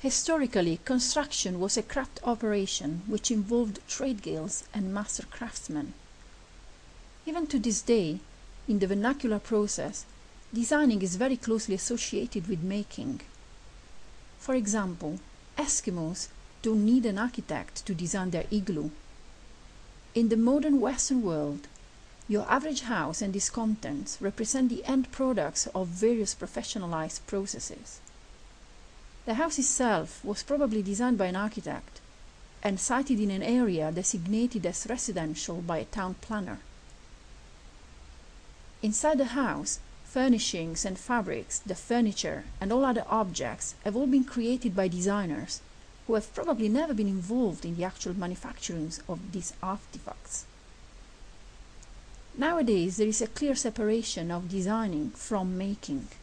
Historically, construction was a craft operation which involved trade guilds and master craftsmen. Even to this day, in the vernacular process, designing is very closely associated with making. For example, Eskimos don't need an architect to design their igloo. In the modern Western world, your average house and its contents represent the end products of various professionalized processes. The house itself was probably designed by an architect and sited in an area designated as residential by a town planner. Inside the house, furnishings and fabrics, the furniture, and all other objects have all been created by designers who have probably never been involved in the actual manufacturing of these artifacts. Nowadays, there is a clear separation of designing from making.